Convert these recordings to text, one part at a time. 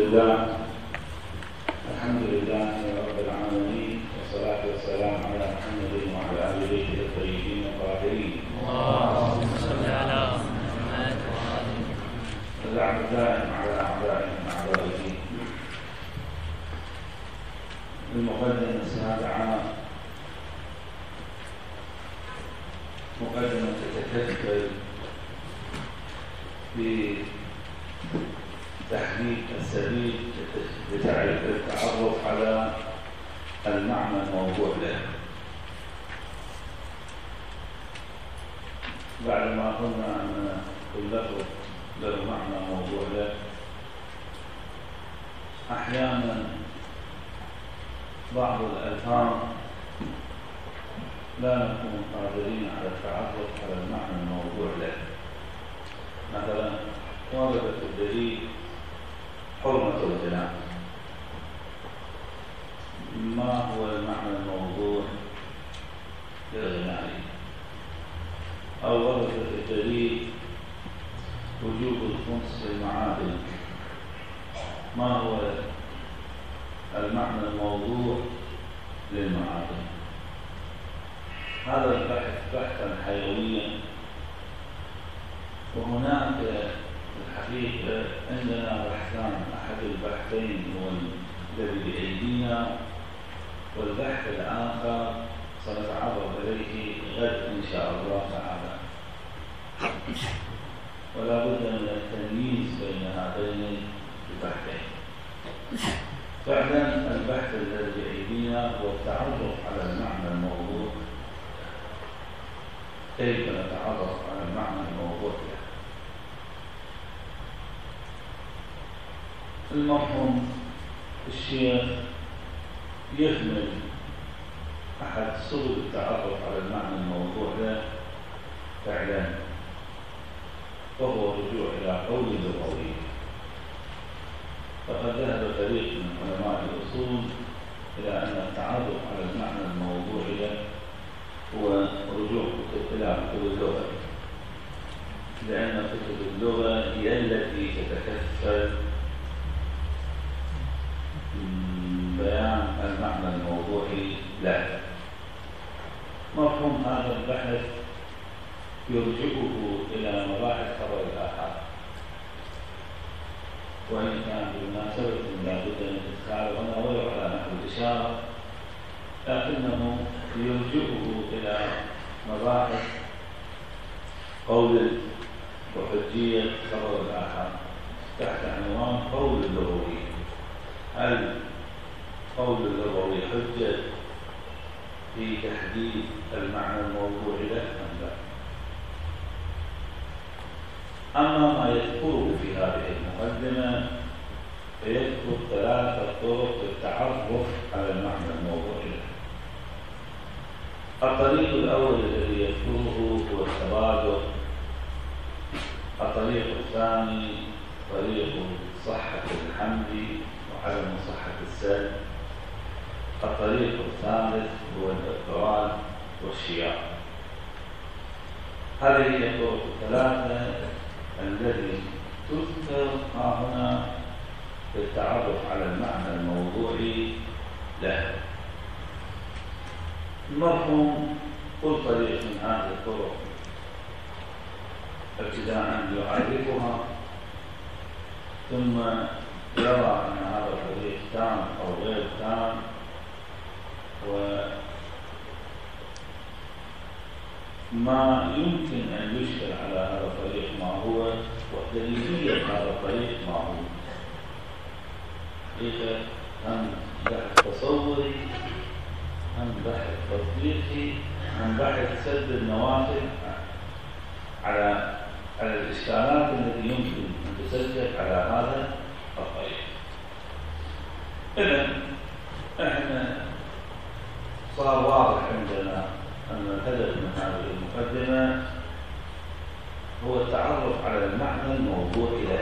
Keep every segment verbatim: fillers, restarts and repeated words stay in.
لله الحمد لله رب العالمين، والصلاة والسلام على محمد وعلى آل بيته الطيبين الطاهرين. اللهم صل على محمد اللعب الدائم على أعدائهم أعدائه. المقدمة السابعة مقدمة تتكفل بتحديد السبيل للتعرف على المعنى الموضوع له. بعدما قلنا أن كل لفظ له معنى موضوع له، أحيانا بعض الألفاظ لا نكون قادرين على التعرف على المعنى الموضوع له. مثلا وردت الدليل حرمة الغناء، ما هو المعنى الموضوع للغناء؟ أو وردت الدليل وجوب الخمس للمعادن، ما هو المعنى الموضوع للمعادن؟ هذا البحث بحثا حيويا، وهناك في الحقيقة عندنا بحثان، أحد البحثين هو الذي بأيدينا، والبحث الآخر سنتعرض إليه غد إن شاء الله تعالى، ولا بد من التمييز بين هذين البحثين. فعلا البحث الذي بأيدينا هو التعرف على المعنى الموضوع. كيف نتعرف على المعنى الموضوع له؟ المرحوم الشيخ يحمل أحد سبل التعرف على المعنى الموضوع له فعلا، وهو الرجوع إلى قول اللغوي. فقد ذهب فريق من علماء الأصول إلى أن التعرف على المعنى الموضوع له هو رجوع إلى كتب اللغة، لأن كتب اللغة هي التي تتكفل بيان المعنى الموضوعي له. مفهوم هذا البحث يرجعه إلى مباحث خبر الآحاد، وإن كان بمناسبة لا بد من إدخاله هنا ولو على نحو الإشارة، لكنه يرجعه إلى مباحث قول وحجية خبر الآحاد تحت عنوان قول اللغوي. هل قول اللغوي حجة في تحديد المعنى الموضوعي له أم لا؟ أما ما يذكره في هذه المقدمة فيذكر ثلاثة طرق للتعرف على المعنى الموضوعي له. الطريق الأول الذي يذكره هو التبادر. الطريق الثاني طريق صحة الحمد وعدم صحة السلب. الطريق الثالث هو الإقرار والشياع. هذه هي الطرق الثلاثة التي تذكر ها هنا للتعرف على المعنى الموضوعي له. المرحوم كل طريق من هذه الطرق ابتداء يعرفها، ثم يرى أن هذا الطريق تام أو غير تام، وما يمكن أن يشكل على هذا الطريق ما هو، ودليلية هذا الطريق ما هو. حقيقة هم بحث تصوري، هم بحث تطبيقي، هم بحث سد النوافذ على على الإشكالات التي يمكن أن تسجل على هذا الطريق. إذن إحنا صار واضح عندنا أن الهدف من هذه المقدمة هو التعرف على المعنى الموضوع له.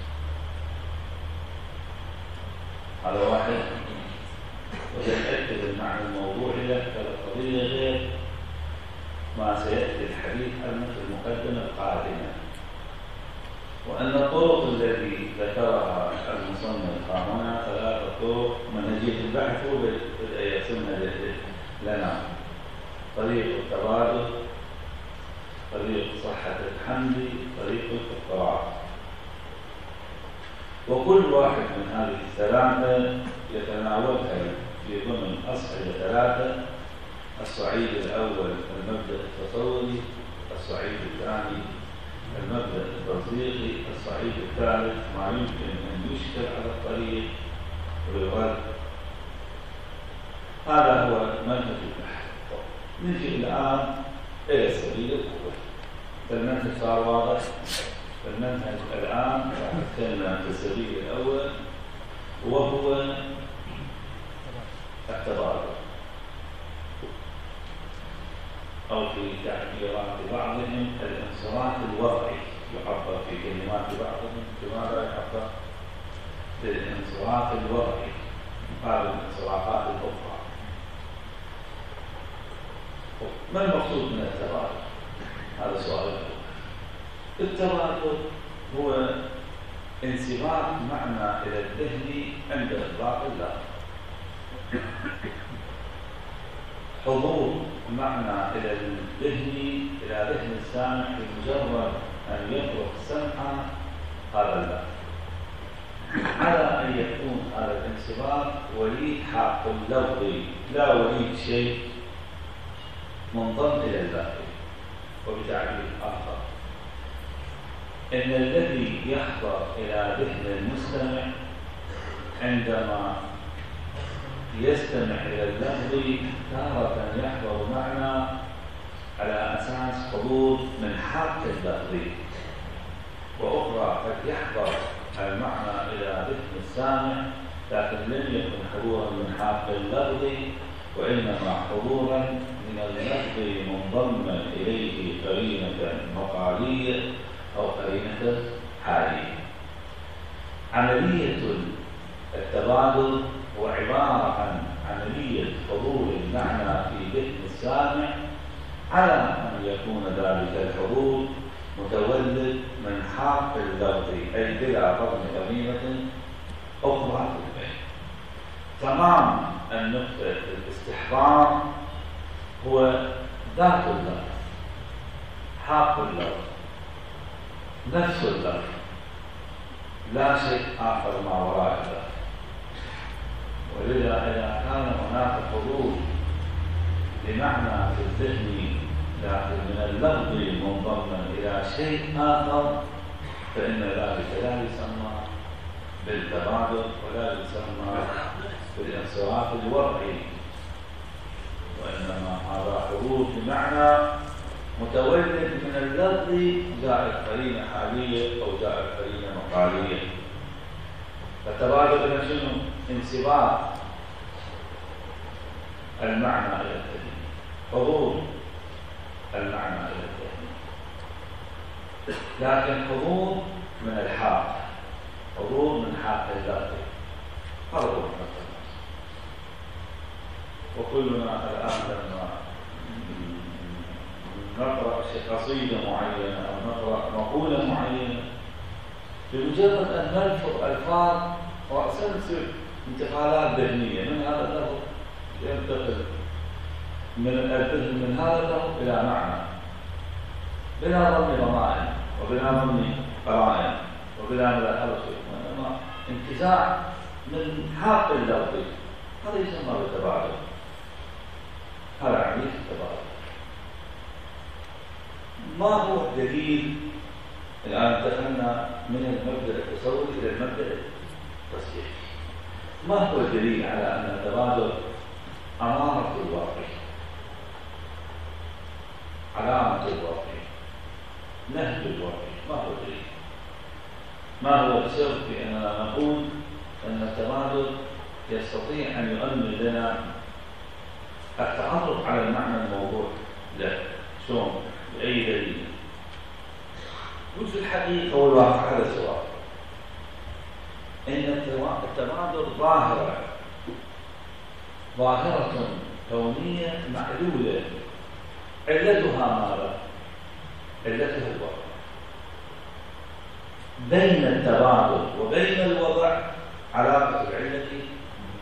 هذا واحد، وسيأكد المعنى الموضوع له كالقضية غير ما سيأتي الحديث عنه في المقدمة القادمة، وأن الطرق التي ذكرها المصنف هو منهجية البحث هو بدأ يرسمها لنا طريق التبادل، طريق صحة الحمل، طريق التواصل. وكل واحد من هذه الثلاثة يتناولها في ضمن أصعدة ثلاثة: الصعيد الأول المبدأ التصوري، الصعيد الثاني المبدأ التطبيقي، الصعيد الثالث ما يمكن أن يشكل على الطريق بالغد. هذا هو منهج البحث. نجي الآن إلى السبيل الأول. فالمنهج صار واضح. فالمنهج الآن راح نتكلم في السبيل الأول وهو التبادل، أو في تعبيرات بعضهم الانصراف الوضعي، يعبر في كلمات بعضهم بماذا يعبر؟ بالانصراف الوضعي. هذه الانصرافات الأخرى. ما المقصود من التبادل؟ هذا سؤال الأول. التبادل هو انصراف معنى إلى الذهن عند إطلاق اللفظ، حضور معنى إلى الذهن إلى ذهن السامع بمجرد أن يطرق سمعا هذا اللفظ، على أن يكون هذا الانصراف وليد حق اللفظي لا وليد شيء منضم إلى اللفظ. وبتعبير آخر، إن الذي يحضر إلى ذهن المستمع عندما يستمع إلى اللفظ تارة يحضر معنى على أساس حضور من حق اللفظ، وأخرى قد يحضر المعنى إلى ذهن السامع لكن لم يكن حضورا من حق اللفظ، وإنما حضورا من اللفظ منضما إليه قرينة مقالية أو قرينة حالية. عملية التبادل هو عبارة عن عملية حضور المعنى في ذهن السامع على أن يكون ذلك الحضور متولد من حق اللفظ، أي بلا ضمن قرينة أخرى في البيت. تمام النقطة الاستحضار هو ذات اللفظ، حق اللفظ، نفس اللفظ، لا شيء آخر ما وراء اللفظ. ولذا إذا كان هناك حضور بمعنى في الذهن لكن من اللفظ منضما إلى شيء آخر فإن ذلك لا يسمى بالتبادل ولا يسمى بالانصراف الوضعي، وإنما هذا حضور بمعنى متولد من اللفظ زائد قرينة حالية أو زائد قرينة مقالية. فالتبادل إلى شنو؟ انصراف المعنى إلى الذهن، حضور المعنى إلى الذهن، لكن حضور من الحق، حضور من حق اللفظ. هذا هو المثل. وكلنا الآن لما نقرأ قصيدة معينة أو نقرأ مقولة معينة بمجرد أن نلفظ ألفاظ رأسا تصير انتقالات ذهنية من هذا اللفظ ينتقل من الذهن من هذا اللفظ إلى معنى بلا ضمن ضمائر وبلا ضمن قرائن وبلا ملاحظة شيء، وإنما انتزاع من حق اللفظ. هذا يسمى بالتبادل. هذا عملية التبادل. ما هو الدليل؟ الآن دخلنا من المبدأ التصوري إلى المبدأ التصديقي. ما هو الدليل على أن التبادل أمارة الواقع، علامة الواقع، نهج الواقع؟ ما هو الدليل؟ ما هو السر في أننا نقول أن التبادل يستطيع أن يؤمن لنا التعرف على المعنى الموضوع له؟ شلون؟ بأي دليل؟ جزء الحقيقة والواقع. هذا السؤال. إن التبادل ظاهرة ظاهرة كونية معلولة، علتها ماذا؟ علتها الوضع. بين التبادل وبين الوضع علاقة العلة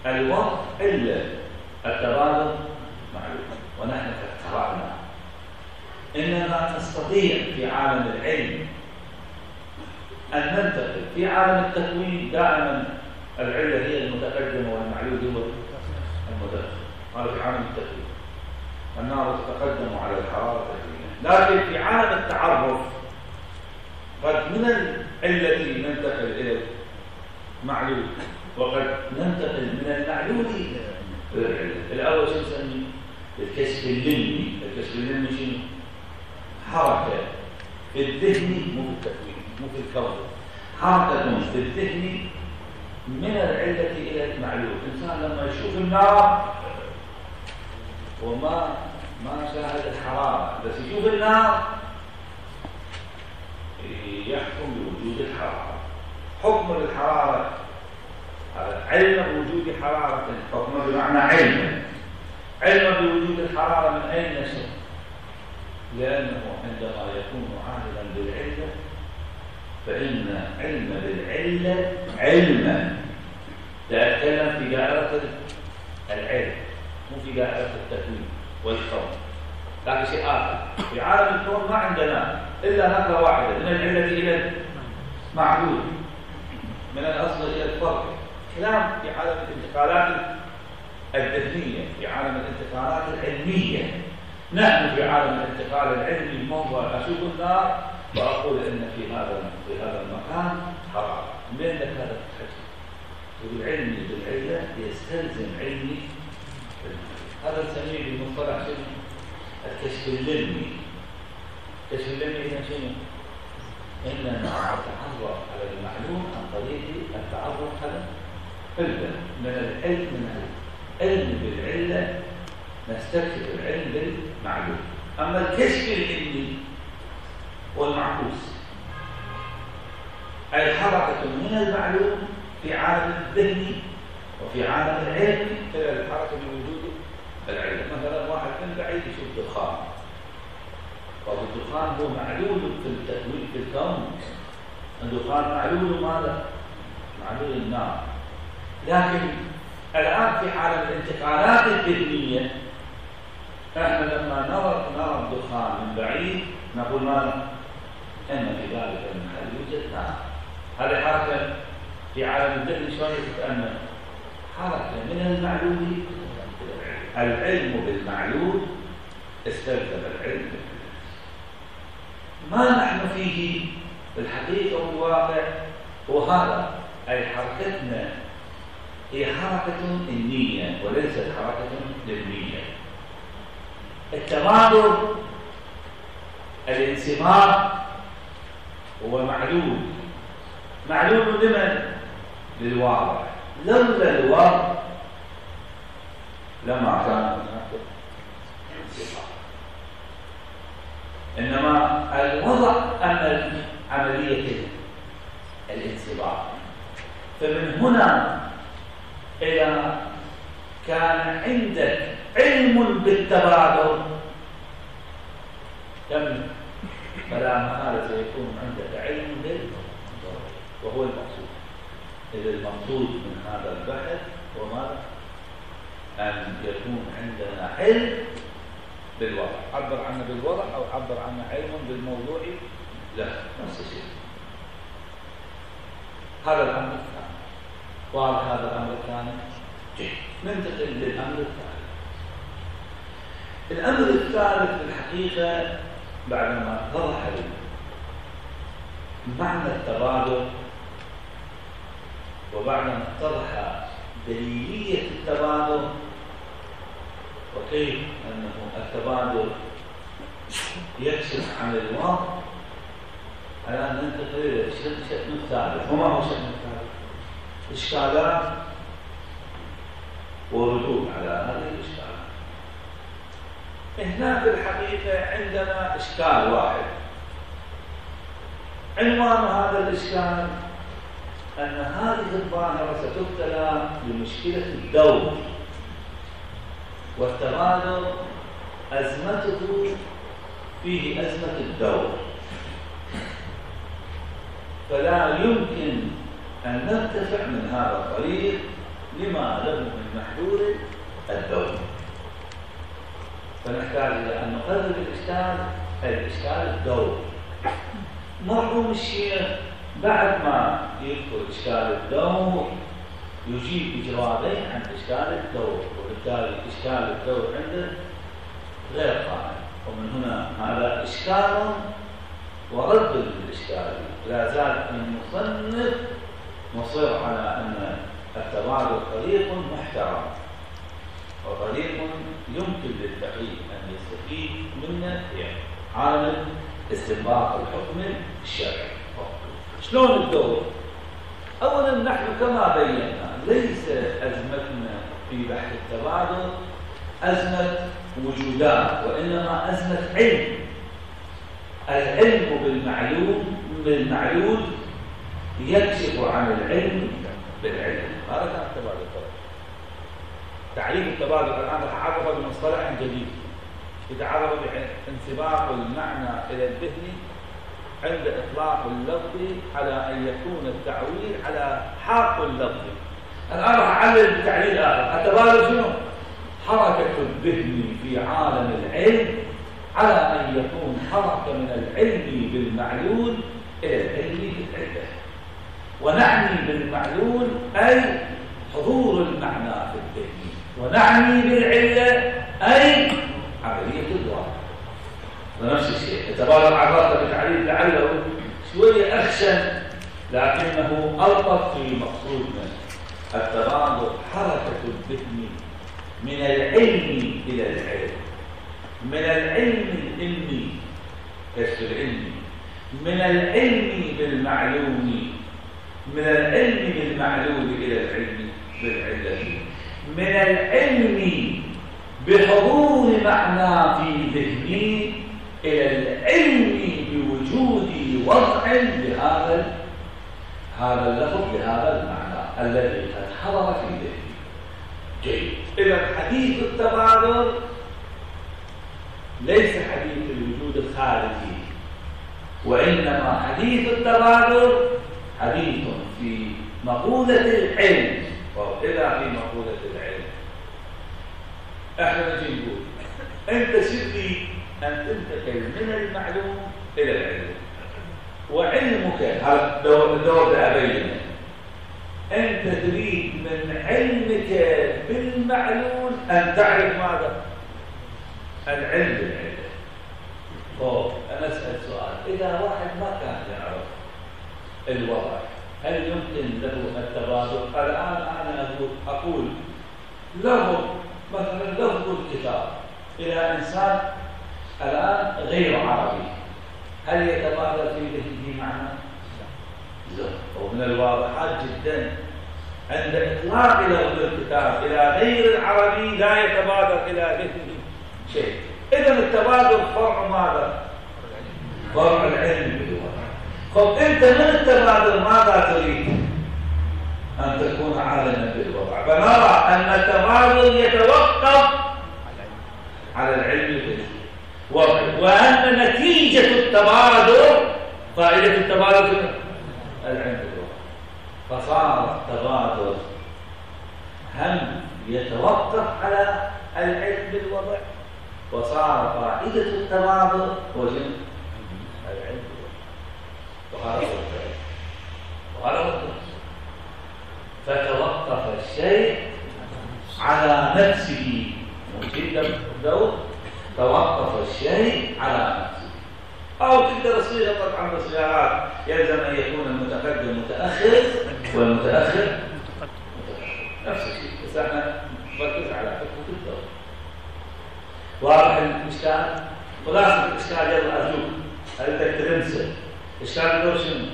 الوضع إلا التبادل معلوم. ونحن اخترعنا إننا نستطيع في عالم العلم أن ننتقل. في عالم التكوين دائما العلة هي المتقدمة والمعلول هو المتأخر. هذا في عالم التكوين، النار تتقدم على الحرارة تكوينا. لكن في عالم التعرف قد من العلة ننتقل إلى المعلول، وقد ننتقل من المعلول إلى العلة. الأول شو نسميه؟ الكشف اللمي. الكشف اللمي شنو؟ حركة في الذهن، مو في التكوين، مو في الكون، حركة في الذهن من العلة إلى المعلول. الإنسان لما يشوف النار وما ما شاهد الحرارة، بس يشوف النار يحكم بوجود الحرارة. حكم الحرارة علم بوجود حرارة، حكم بمعنى علم علم بوجود الحرارة من أين نشأ؟ لأنه عندما يكون عاملا بالعلة فإن علم بالعلة علما تأتكلم في دائرة العلم، مو في دائرة التكوين والكون. لكن شيء آخر في عالم الكون ما عندنا إلا نقلة واحدة من العلة إلى المعلول، من الأصل إلى الفرق. كلام في عالم الانتقالات الذهنية، في عالم الانتقالات العلمية. نحن في عالم الانتقال العلمي الموضوع أشوف النار وأقول إن في هذا في هذا المكان حرارة. من لك هذا التحدي؟ والعلمي بالعلة يستلزم علمي. هذا نسميه بالمصطلح شنو؟ الكشف اللمي. الكشف اللمي إذا شنو؟ إننا نتعرف على المعلوم عن طريق التعرف على علة من العلم. من العلم بالعلة نستكشف العلم بالمعلوم. أما الكشف العلمي والمعكوس، أي حركة من المعلوم في عالم الذهني وفي عالم العلم إلى الحركة من وجود العلم. مثلا واحد من بعيد يشوف دخان، والدخان هو معلول في التكوين في الكون. الدخان معلول ماذا؟ معلول النار. لكن الآن في عالم الانتقالات الذهنية احنا لما نرى نرى الدخان من بعيد نقول ماذا؟ ان في ذلك المحل يوجد نار. هذه حركه في عالم الذهن شويه تتامل، حركه من المعلول. العلم بالمعلول استلزم العلم بالعلم. ما نحن فيه بالحقيقه والواقع هو هذا، اي حركتنا هي حركه النيه وليست حركه للنيه. التبادل الانسماء هو معلول. معلول لمن؟ للواقع. لولا الواقع لما كان هناك انسماء. انما الوضع ان عمليه الانسماء. فمن هنا إذا كان عندك علم بالتبادل كم فلا محالة سيكون عندك علم بالتبادل، وهو المقصود. إذا المقصود من هذا البحث هو ماذا؟ أن يكون عندنا علم بالوضع. عبر عنه بالوضع أو عبر عنه علم بالموضوع، لا نفس الشيء. هذا الأمر الثاني. واضح هذا الأمر الثاني؟ جيد. ننتقل للأمر الثالث. الأمر الثالث في الحقيقة بعدما اتضح معنى التبادل وبعدما اتضح دليلية التبادل وكيف أنه التبادل يكشف عن الواقع، الآن ننتقل إلى الشأن الثالث. وما هو الشأن الثالث؟ إشكالات وردود على هذه الإشكالات. هنا في الحقيقة عندنا إشكال واحد. عنوان هذا الإشكال أن هذه الظاهرة ستبتلى بمشكلة الدور، والتبادل أزمته فيه أزمة الدور، فلا يمكن أن نرتفع من هذا الطريق لما له من فنحتاج إلى أن نقرر الإشكال الإشكال الدور. مرحوم الشيخ بعد ما يذكر إشكال الدور يجيب بجوابين عن إشكال الدور، وبالتالي إشكال الدور عنده غير قائم. ومن هنا هذا إشكال ورد للإشكال. لا زال المصنف مصر على أن التبادل طريق محترم وطريق يمكن للفقيه أن يستفيد منه في عالم استنباط الحكم الشرعي. شلون الدور؟ أولا نحن كما بينا ليس أزمتنا في بحث التبادل أزمة وجودات، وإنما أزمة علم. العلم بالمعلوم بالمعلول يكشف عن العلم بالعلم. هذا كان التبادل. تعريف التبادل الآن راح أعرفه بمصطلح جديد يتعرف بانسباق المعنى إلى الذهن عند إطلاق اللفظ على أن يكون التعويل على حاق اللفظ. الآن راح أعلل بتعليل آخر. التبادل شنو؟ حركة الذهن في عالم العلم على أن يكون حركة من العلم بالمعلول إلى العلم بالعلة. ونعني بالمعلول أي حضور المعنى في الذهن، ونعني بالعلة أي عملية الواقع. ونفس الشيء التبادل عرفت بتعريف لعله شوية أخشن لكنه ألطف في مقصودنا. التبادل حركة الذهن من العلم إلى العلم، من العلم العلمي كشف العلمي، من العلم بالمعلوم، من العلم بالمعلوم إلى العلم بالعلة، من العلم بحضور معنى في ذهني إلى العلم بوجود وضع لهذا هذا اللفظ بهذا المعنى الذي قد حضر في ذهني. جيد. إذا حديث التبادل ليس حديث الوجود الخارجي، وإنما حديث التبادل حديث في مقولة العلم. وإذا في مقولة العلم احنا نجي نقول انت سيدي ان تنتقل من المعلوم الى العلم، وعلمك هذا الدور الدور ابينه. انت تريد من علمك بالمعلوم ان تعرف ماذا؟ العلم بالعلم. طيب انا اسال سؤال، اذا واحد ما كان يعرف الوضع هل يمكن له التبادل؟ الان انا اقول اقول لفظ مثلا لفظ الكتاب الى انسان الان غير عربي، هل يتبادل في ذهنه معنى؟ لا. ومن الواضحات جدا عند اطلاق لفظ الكتاب الى غير العربي لا يتبادر الى ذهنه شيء. اذا التبادل فرع ماذا؟ فرع العلم بالوضع. طب انت من التبادل ماذا تريد؟ ان تكون عالما بالوضع. فنرى ان التبادل يتوقف على العلم بالوضع، وان نتيجه التبادل فائده التبادل العلم بالوضع. فصار التبادل هم يتوقف على العلم بالوضع، وصار فائده التبادل وجن العلم بالوضع. وهذا هو فتوقف الشيء على نفسه. ممكن لو توقف الشيء على نفسه، أو تقدر تصيغ طبعا بالصياغات يلزم أن يكون المتقدم متأخر والمتأخر متقدم. نفس الشيء، بس احنا نركز على فكرة الدور. واضح الإشكال؟ خلاصة الإشكال يلا أرجوك هل بدك تنسى إشكال الدور شنو؟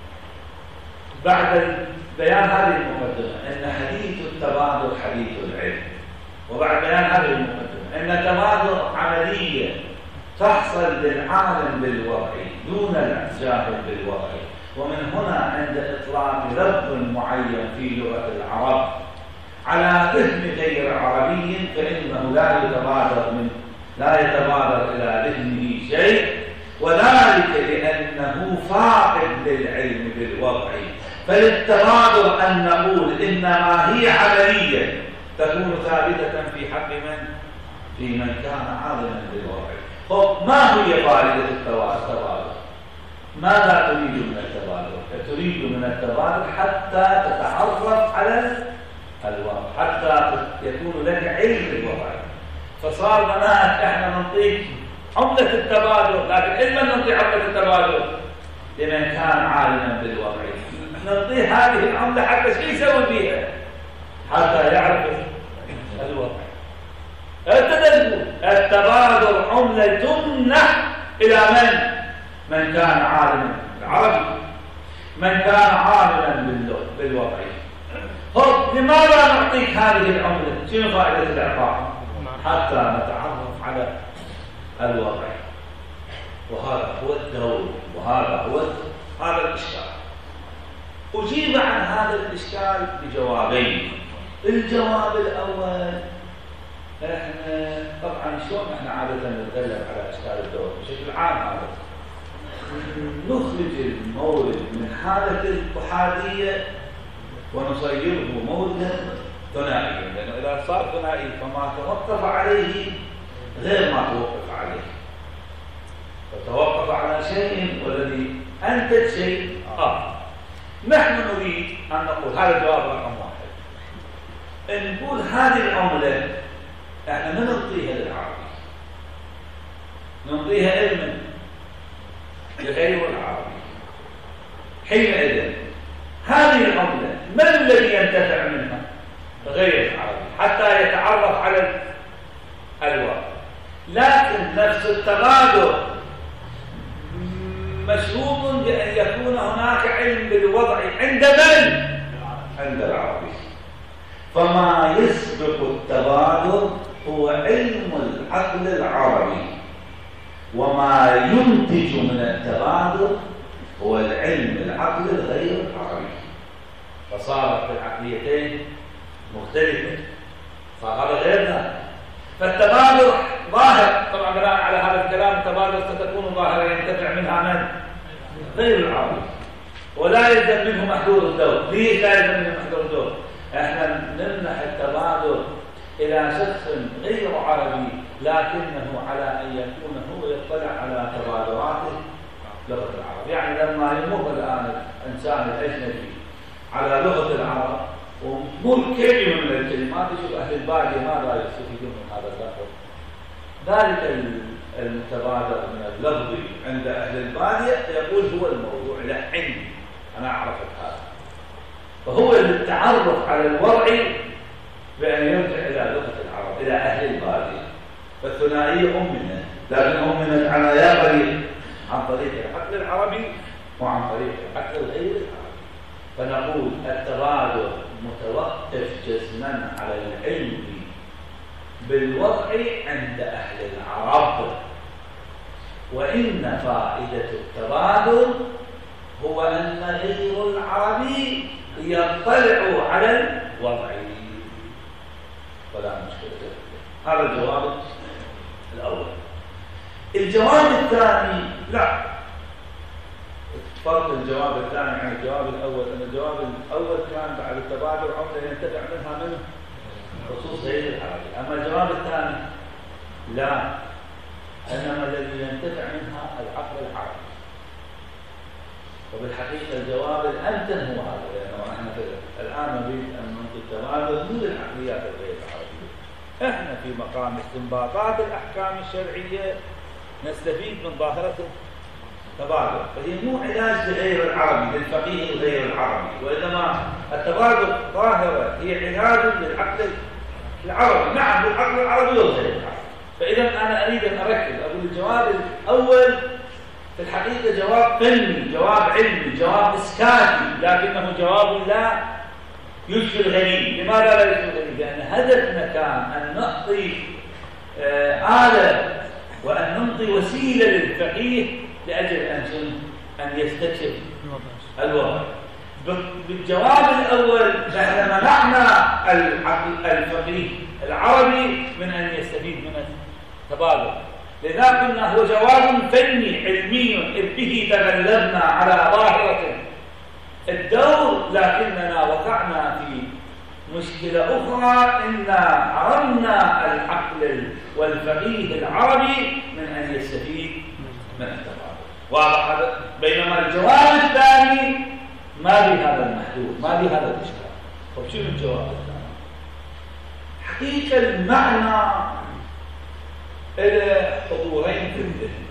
بعد بيان هذه المقدمة أن حديث التبادل حديث العلم، وبعد بيان هذه المقدمة أن التبادل عملية تحصل للعالم بالوضعي دون الجاهل بالوضعي. ومن هنا عند إطلاق لفظ معين في لغة العرب على ذهن غير عربي فإنه لا يتبادر من لا يتبادر إلى ذهنه شيء، وذلك لأنه فاقد للعلم بالوضعي. فللتبادر أن نقول إنما هي عملية تكون ثابتة في حق من؟ في من كان عالما بالوضع. طب ما هي فائدة التبادل؟ ماذا تريد من التبادل؟ تريد من التبادل حتى تتعرف على الوضع، حتى يكون لك علم بالوضع. فصار لنا احنا نعطيك عملة التبادل، لكن لمن نعطي عملة التبادل؟ لمن كان عالما بالوضع. نعطيه هذه العملة حتى شو يسوي بها؟ حتى يعرف الوضع. التدبر التبادل عملة تمنح إلى من؟ من كان عالما بالعربي، من كان عالما بالوضع. طب لماذا نعطيك هذه العملة؟ شنو فائدة الإعطاء؟ حتى نتعرف على الوضع. وهذا هو الدور، وهذا هو هذا الإشكال. أجيب عن هذا الإشكال بجوابين. الجواب الأول، احنا طبعا شلون احنا عادة نتكلم على اشكال الدور بشكل عام، هذا نخرج المورد من حالة الأحادية ونصيره موردا ثنائيا، لأنه إذا صار ثنائي فما توقف عليه غير ما توقف عليه، فتوقف على شيء والذي أنتج شيء آخر. نحن نريد أن نقول هذا الجواب رقم واحد، أن نقول هذه العملة احنا ما نعطيها للعربي، نعطيها علما لغير العربي. حينئذ هذه العملة من الذي ينتفع منها؟ غير العربي، حتى يتعرف على الوضع. لكن نفس التبادل مشروط بأن يكون هناك علم بالوضع عند من؟ عند العربي. فما يسبق التبادل هو علم العقل العربي، وما ينتج من التبادل هو العلم العقل الغير العربي. فصارت العقليتين مختلفة، فهذا غيرنا. فالتبادل ظاهر طبعا بناء على هذا الكلام، التبادل ستكون ظاهرة ينتفع منها من؟ غير العربي، ولا يلزم منه محذور الدور. ليش لا يلزم منه محذور الدور؟ احنا نمنح التبادل الى شخص غير عربي، لكنه على ان يكون هو يطلع على تبادلاته لغه العرب. يعني لما يمر الان الانسان الاجنبي على لغه العرب ومر كلمه من الكلمات، يشوف اهل الباديه ماذا يستفيدون من هذا اللفظ. ذلك المتبادل من اللفظ عند اهل الباديه يقول هو الموضوع لا عندي انا اعرف هذا. فهو التعرف على الوضع بأن يرجع إلى لغة العرب، إلى أهل البادية. فالثنائية أمنا، لكن أمنا على يا طريق، عن طريق العقل العربي وعن طريق العقل الغير العربي. فنقول التبادل متوقف جزما على العلم بالوضع عند أهل العرب، وإن فائدة التبادل هو أن غير العربي يطلع على الوضع، ولا مشكلة. هذا الجواب الأول. الجواب الثاني لا، فرق الجواب الثاني عن الجواب الأول أن الجواب الأول كان بعد التبادل عملة ينتفع منها من خصوص غير العربي، أما الجواب الثاني لا، إنما الذي ينتفع منها العقل العربي. وبالحقيقة الجواب الأمتن هو هذا، لأنه نحن الآن نريد أن ننطي التبادل من العقليات الغير العربية. إحنا في مقام استنباطات الأحكام الشرعية نستفيد من ظاهرة التبادل، فهي مو علاج لغير العربي، للفقيه الغير العربي، وإنما التبادل ظاهرة هي علاج للعقل العربي. نعم، للعقل العربي والغير العربي. فإذا أنا أريد أن أركز أقول الجواب الأول في الحقيقة جواب فني، جواب علمي، جواب إسكاتي، لكنه جواب لا يشفي الغني. لماذا لا يشفي الغني؟ لأن هدفنا كان أن نعطي آه آلة وأن نعطي وسيلة للفقيه لأجل أن أن يستكشف الوضع. بالجواب الأول نحن منعنا الفقيه العربي من أن يستفيد من التبادل، لذا قلنا هو جواب فني علمي إذ به تغلبنا على ظاهرة الدور، لكننا وقعنا في مشكلة أخرى إن حرمنا العقل والفقيه العربي من أن يستفيد من التفاضل. واضح هذا؟ بينما الجواب الثاني ما بهذا المحدود، ما بهذا الإشكال. طيب شنو الجواب الثاني؟ حقيقة المعنى إلى حضورين في الذهن،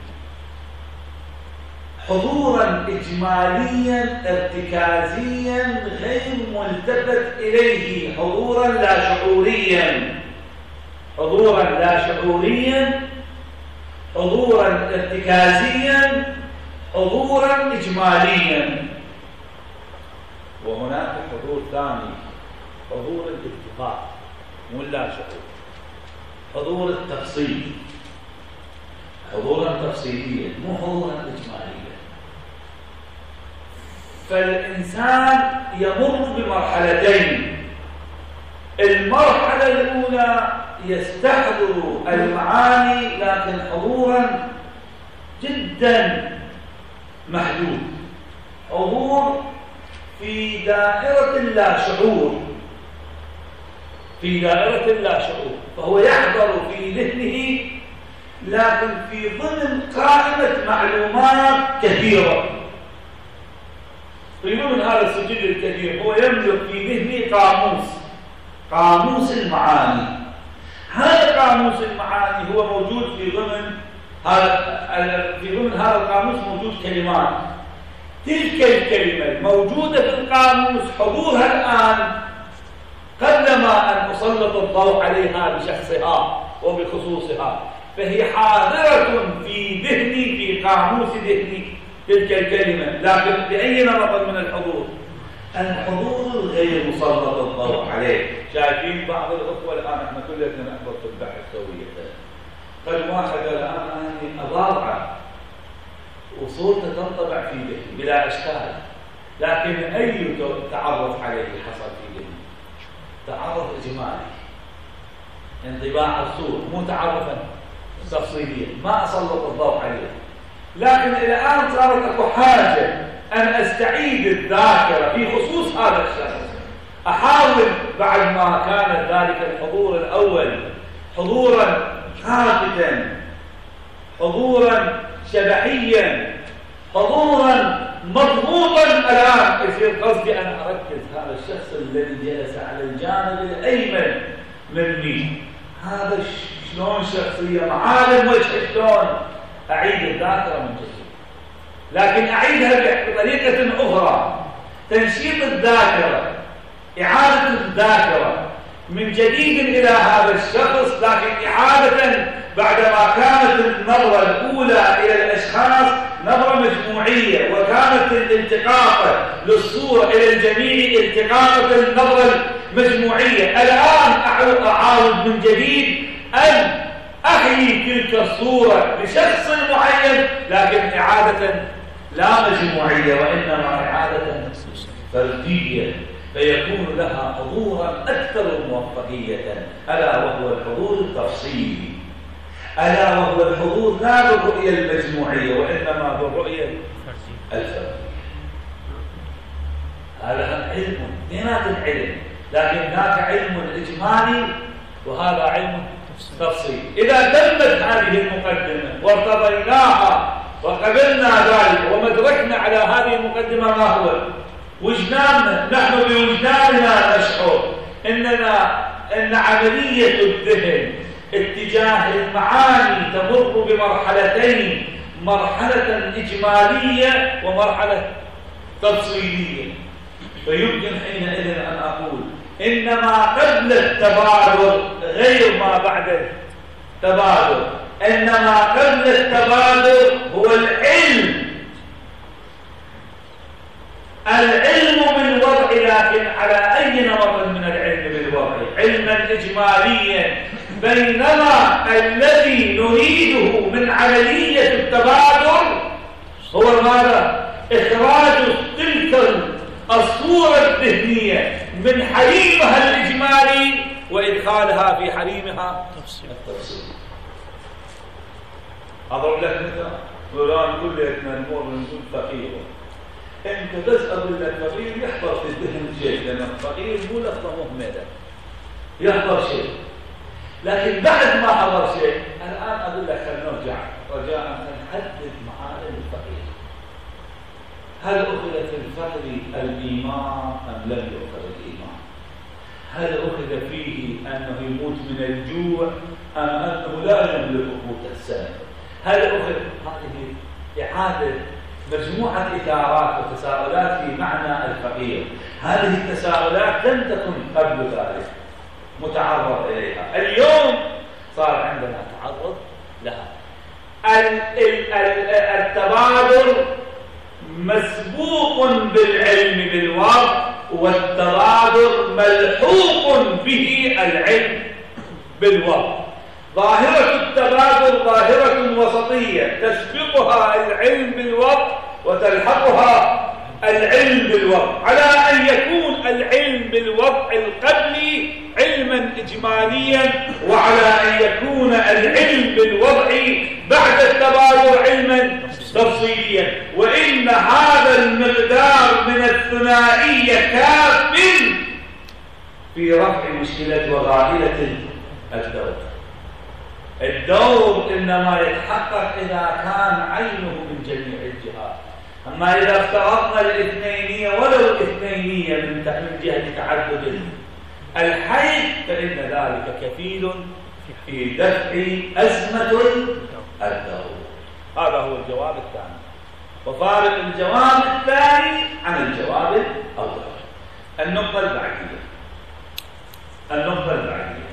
حضورا إجماليا ارتكازيا غير ملتفت إليه، حضورا لا شعوريا، حضورا لا شعوريا، حضورا ارتكازيا، حضورا إجماليا. وهناك حضور ثاني، حضور الاتفاق مو لا شعور، حضور التفصيل، حضورا تفصيليا مو حضورا إجماليا. فالإنسان يمر بمرحلتين، المرحلة الأولى يستحضر المعاني لكن حضورا جدا محدود، حضور في دائرة اللا شعور، في دائرة اللا شعور، فهو يحضر في ذهنه لكن في ضمن قائمة معلومات كثيرة، في ضمن هذا السجل الكثير هو يملك في ذهنه قاموس، قاموس المعاني. هذا قاموس المعاني هو موجود في ضمن هذا في ضمن هذا القاموس موجود كلمات، تلك الكلمة الموجودة في القاموس حضورها الآن قبلما أن نسلط الضوء عليها بشخصها وبخصوصها، فهي حاضرة في ذهني، في قاموس ذهني تلك الكلمة، لكن بأي نمط من الحضور؟ الحضور الغير مسلط الضوء عليه. شايفين بعض الأخوة الآن احنا كلنا نحضر في البحث سوية، قد واحد الآن أني أضاعف وصورته تنطبع في ذهني بلا إشكال، لكن أي تعرف عليه حصل في ذهني؟ تعرف إجمالي، انطباع الصور، مو تعرفا تفصيليا، ما أسلط الضوء عليه. لكن الآن صارت أكو حاجة أن أستعيد الذاكرة في خصوص هذا الشخص، أحاول بعد ما كان ذلك الحضور الأول حضورا خافتا، حضورا شبحيا، حضورا مضبوطا، الآن يصير قصدي أن أركز هذا الشخص الذي جلس على الجانب الأيمن مني، هذا شلون شخصية، معالم وجه، شلون أعيد الذاكرة من جديد، لكن أعيدها بطريقة أخرى، تنشيط الذاكرة، إعادة الذاكرة من جديد إلى هذا الشخص، لكن إعادة بعدما كانت النظرة الأولى إلى الأشخاص نظرة مجموعية، وكانت الالتقاط للصورة إلى الجميع التقاط النظرة المجموعية. الآن أعاود من جديد أن أحيي تلك الصورة لشخص معين، لكن إعادة لا مجموعية وإنما إعادة فردية، فيكون لها حضورا أكثر موفقية، ألا وهو الحضور التفصيلي، ألا وهو الحضور لا بالرؤية المجموعية وإنما بالرؤية الفردية. هذا علم، اثنينات العلم، لكن هناك علم إجمالي وهذا علم تفصيلي. إذا تمت هذه المقدمة وارتضيناها وقبلنا ذلك ومدركنا على هذه المقدمة ما هو وجداننا، نحن بوجداننا نشعر إننا إن عملية الذهن اتجاه المعاني تمر بمرحلتين، مرحلة إجمالية ومرحلة تفصيلية، فيمكن حينئذ أن أقول إنما قبل التبادل غير ما بعد التبادل، إنما قبل التبادل هو العلم، العلم بالوضع، لكن على أي نمط من العلم بالوضع؟ علما إجماليا، بينما الذي نريده من عملية التبادل هو ماذا؟ إخراج تلك الصورة الذهنية من حريمها الإجمالي وإدخالها في حريمها التفصيل. أضرب لك مثلا فلان كلنا نمر نقول فقير، انت بس اقول لك فقير يحضر في الذهن شيء، لان الفقير مو لفظه مهمله يحضر شيء، لكن بعد ما حضر شيء الان اقول لك خلينا نرجع رجاء نحدد معالم الفقير. هل اخذ في الفقر الايمان ام لم يؤخذ الايمان؟ هل اخذ فيه انه يموت من الجوع ام انه لا يملك قوت السنه؟ هل اخذ هذه اعاده مجموعة إثارات وتساؤلات في معنى الفقير. هذه التساؤلات لم تكن قبل ذلك متعرض إليها، اليوم صار عندنا تعرض لها. التبادر مسبوق بالعلم بالوضع، والتبادر ملحوق به العلم بالوضع. ظاهرة التبادل ظاهرة وسطية تسبقها العلم بالوضع وتلحقها العلم بالوضع، على أن يكون العلم بالوضع القبلي علما إجماليا، وعلى أن يكون العلم بالوضع بعد التبادل علما تفصيليا. وإن هذا المقدار من الثنائية كاف في رفع مشكلة وغائلة الدور. الدور إنما يتحقق إذا كان عينه من جميع الجهات. أما إذا افترضنا الاثنينية ولو الاثنينية من جهة تعدد الحيث، فإن ذلك كفيل في دفع أزمة الدور. هذا هو الجواب الثاني، وفارق الجواب الثاني عن الجواب الأول. النقطة البعدية النقطة البعدية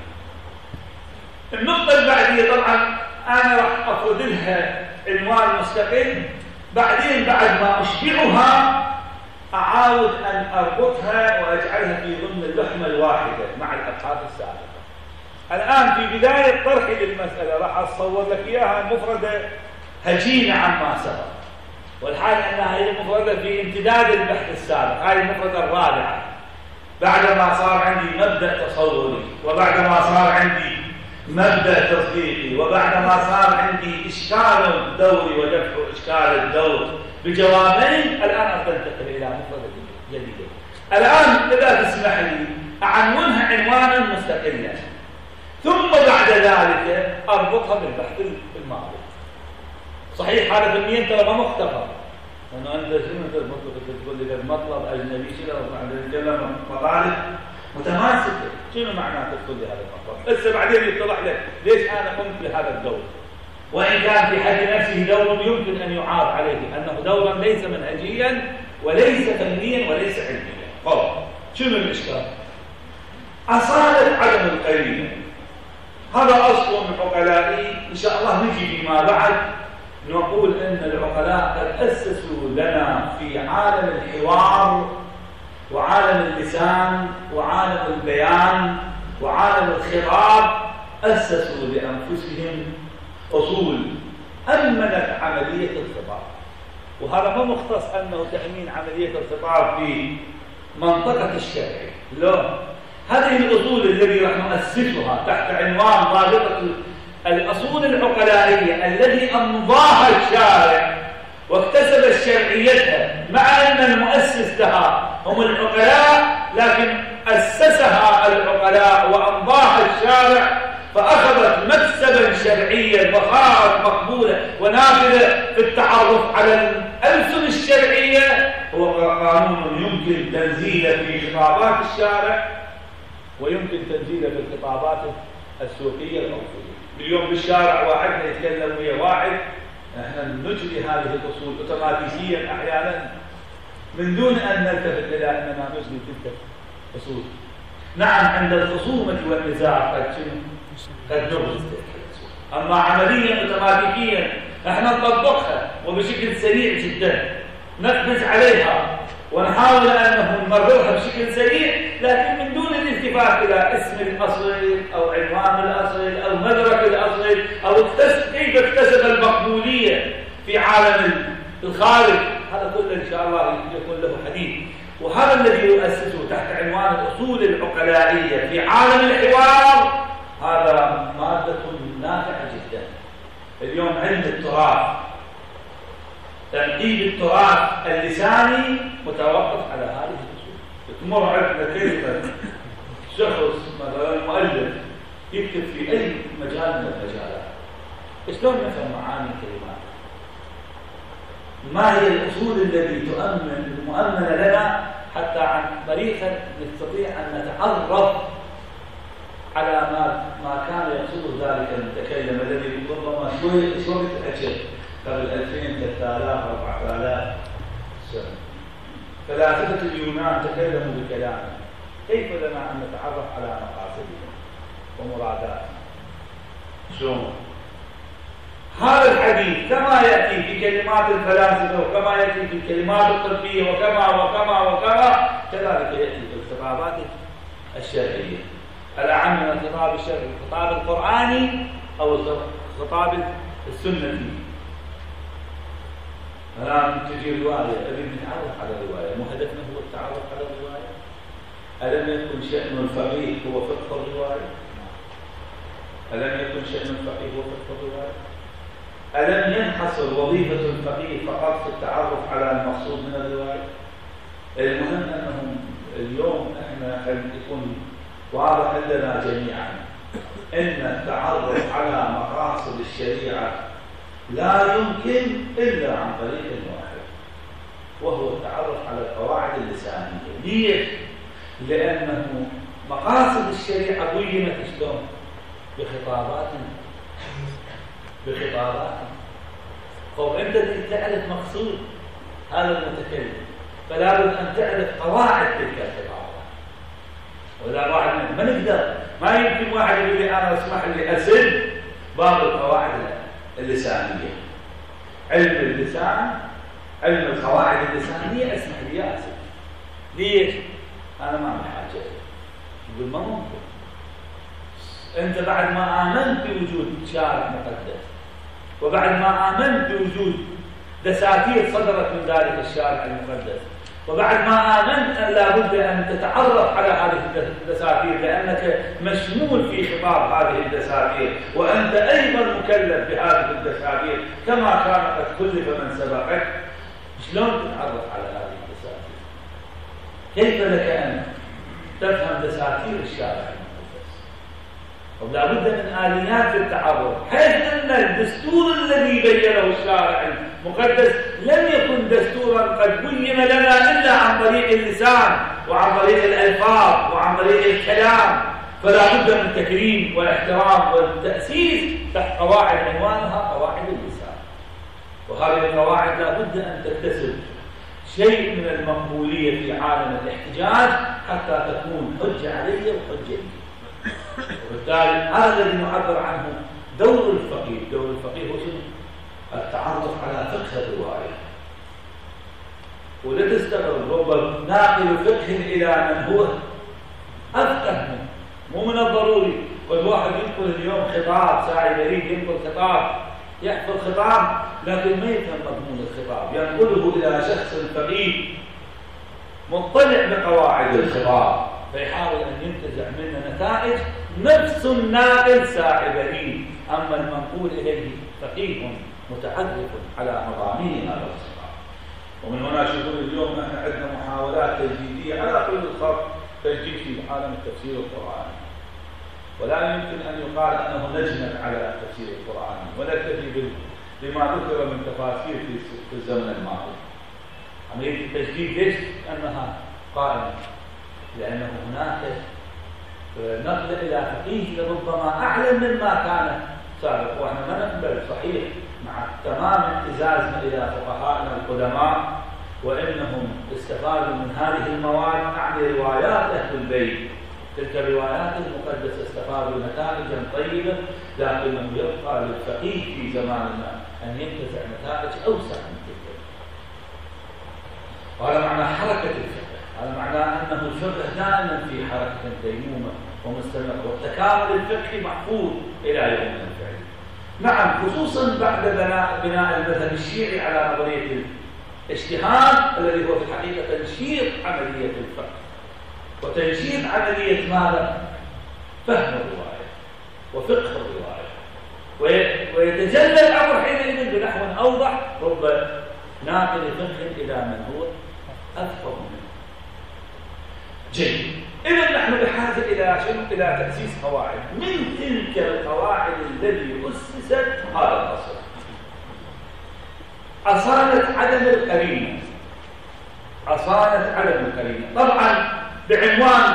النقطة البعدية طبعا أنا راح أفرد لها عنوان مستقل، بعدين بعد ما أشبعها أعاود أن أربطها وأجعلها في ضمن اللحمة الواحدة مع الأبحاث السابقة. الآن في بداية طرحي للمسألة راح أصور لك إياها مفردة هجينة عما سبق، والحال أنها هي مفردة في امتداد البحث السابق. هذه المفردة الرابعة بعدما صار عندي مبدأ تصوري، وبعدما صار عندي مبدأ تصديقي، وبعدما صار عندي إشكال دوري ودفع إشكال الدور بجوابين، الآن أنتقل إلى مفردة جديدة. الآن إذا تسمح لي أعنونها عنوانا مستقلا، ثم بعد ذلك أربطها بالبحث الماضي. صحيح هذا بالمية ترى ما مختصر، لأنه أنت شنو تطلب؟ تقول لي المطلب أجنبي شنو عندنا مطالب متماسكة، شنو معناه تدخل لهذا المطلب؟ هسه بعدين يتضح لك ليش أنا قمت بهذا الدور، وإن كان في حد نفسه دور يمكن أن يعاب عليه أنه دورا ليس منهجيا وليس فنيا وليس علميا. طيب شنو الإشكال؟ أصالة عدم القرينة، هذا أصل عقلائي إن شاء الله نجي فيما بعد نقول أن العقلاء قد أسسوا لنا في عالم الحوار وعالم اللسان وعالم البيان وعالم الخطاب، أسسوا لأنفسهم أصول أمنت عملية الخطاب. وهذا ما مختص أنه تأمين عملية الخطاب في منطقة الشرع، لا، هذه الأصول التي راح نؤسسها تحت عنوان رابطة الأصول العقلائية التي أمضاها الشارع واكتسب شرعيتها، مع أن المؤسس لها هم العقلاء، لكن أسسها العقلاء وأمضاها الشارع، فأخذت مكسبا شرعيا وصارت مقبولة ونافذة في التعرف على الألسن الشرعية. هو قانون يمكن تنزيله في خطابات الشارع ويمكن تنزيله في الخطابات السوقية الأوروبية. اليوم بالشارع واحد يتكلم ويا واحد، احنا نجري هذه الأصول اوتوماتيكيا أحيانا من دون أن نلتفت إلى أننا نجري تلك الأصول. نعم عند الخصومة والنزاع قد قد نبرز تلك الأصول، أما عمليا اوتوماتيكيا احنا نطبقها وبشكل سريع جدا نقفز عليها ونحاول أن نمررها بشكل سريع، لكن من دون الالتفات إلى اسم الأصل أو عنوان الأصل أو مدرك الأصل أو كيف اكتسب المقبولية في عالم الخارج. هذا كله إن شاء الله يكون له حديث، وهذا الذي يؤسسه تحت عنوان الأصول العقلائية في عالم الحوار. هذا مادة نافعة جدا. اليوم علم التراث، تنقيب التراث اللساني متوقف على هذه الأصول. تمر عندنا كلمة شخص مثلا مؤلف يكتب في أي مجال من المجالات، شلون نفهم معاني الكلمات؟ ما هي الأصول التي تؤمن المؤمنة لنا حتى عن طريقة نستطيع أن نتعرف على ما ما كان يقصده ذلك المتكلم الذي ربما شوي شوي تحكي قبل ألفين ثلاثة آلاف أربعة آلاف سنة. فلاسفة اليونان تكلموا بكلامه، كيف لنا أن نتعرف على مقاصدهم ومراداتهم؟ شلون؟ هذا الحديث كما يأتي في كلمات الفلاسفة وكما يأتي في الكلمات الطبية وكما وكما وكما كذلك يأتي في الخطابات الشرعية. الأعم من الخطاب الشرعي الخطاب القرآني أو الخطاب السني. الآن تجي رواية أبي نتعرف على الرواية، مو هدفنا هو التعرف على الرواية؟ ألم يكن شأن الفقيه هو فقه الرواية؟ ألم يكن شأن الفقيه هو فقه الرواية؟ ألم ينحصر وظيفة الفقيه فقط في التعرف على المقصود من الرواية؟ المهم أنهم اليوم إحنا خلينا يكون واضح لنا جميعا أن التعرف على مقاصد الشريعة لا يمكن إلا عن طريق واحد، وهو التعرف على القواعد اللسانية. ليش؟ لأنه مقاصد الشريعة بينت شلون؟ بخطابات بخطابات طب أنت تعرف مقصود هذا المتكلم، فلا بد أن تعرف قواعد تلك الخطابات. وإذا واحد ما نقدر، ما يمكن واحد يقول لي أنا اسمح لي أسد باب القواعد اللسانية. علم اللسان، علم القواعد اللسانية اسمح لي أسد. ليش؟ أنا ما أعمل حاجة. يقول ما ممكن. أنت بعد ما آمنت بوجود شارع مقدس، وبعد ما آمنت بوجود دساتير صدرت من ذلك الشارع المقدس، وبعد ما آمنت أن لا بد أن تتعرف على هذه الدساتير لأنك مشمول في خطاب هذه الدساتير، وأنت أيضا مكلف بهذه الدساتير كما كان قد كلف من سبقك، شلون تتعرف على هذه الدساتير؟ كيف لك أن تفهم دساتير الشارع المقدس؟ ولا بد من آليات التعرف، حيث أن الدستور الذي بينه الشارع المقدس لم يكن دستورا قد بين لنا إلا عن طريق اللسان وعن طريق الألفاظ وعن طريق الكلام، فلا بد من تكريم واحترام والتأسيس تحت قواعد عنوانها قواعد اللسان. وهذه القواعد لا بد أن تكتسب شيء من المقبولية في عالم الاحتجاج حتى تكون حجة علي وحجة لي. وبالتالي هذا الذي نعبر عنه دور الفقيه. دور الفقيه هو شنو؟ التعرف على فقه الرواية. ولا تستغرب ربما ناقل فقه إلى من هو أفقه منه، مو من الضروري قد واحد ينقل اليوم خطاب ساعي بريد ينقل خطاب يحفظ خطاب لكن ما يفهم مضمون الخطاب، ينقله إلى شخص فقيه مطلع بقواعد الخطاب فيحاول أن ينتزع منه نتائج نفس الناقل ساعي بريد، أما المنقول إليه فقيه متعرف على مضامين هذا الخطاب. ومن هنا شوفون اليوم احنا عندنا محاولات تجديديه على كل الخط تجديد في عالم التفسير القرآني، ولا يمكن ان يقال انه نجمت على التفسير القرآني ولا نكتفي بما ذكر من تفاسير في الزمن الماضي. عمليه التجديد ليش انها قائمه؟ لانه هناك نقل الى فقيه لربما اعلم مما كان سابق، واحنا ما نقبل صحيح مع تمام اعتزازنا الى فقهائنا القدماء وانهم استفادوا من هذه المواد، اعني روايات اهل البيت، تلك الروايات المقدسه استفادوا نتائجا طيبه، لكنه يبقى للفقيه في زماننا ان ينتزع نتائج اوسع من تلك. وهذا معنى حركه الفقه، هذا معناه انه الفقه دائما في حركه ديمومه ومستمره، والتكامل الفقهي محفوظ الى يومنا الفعلي. نعم، خصوصا بعد بناء بناء المذهب الشيعي على نظريه الاجتهاد الذي هو في الحقيقه تنشيط عمليه الفقه وتنشيط عمليه ماذا؟ فهم الروايه وفقه الروايه، ويتجلى الامر حينئذ بنحو اوضح. رب ناقل فقه إلى من هو أفقه منه. جيد. إذا نحن بحاجة إلى شنو؟ إلى تأسيس قواعد. من تلك القواعد التي أسست هذا الأصل أصالة عدم القرينة. أصالة عدم القرينة طبعا بعنوان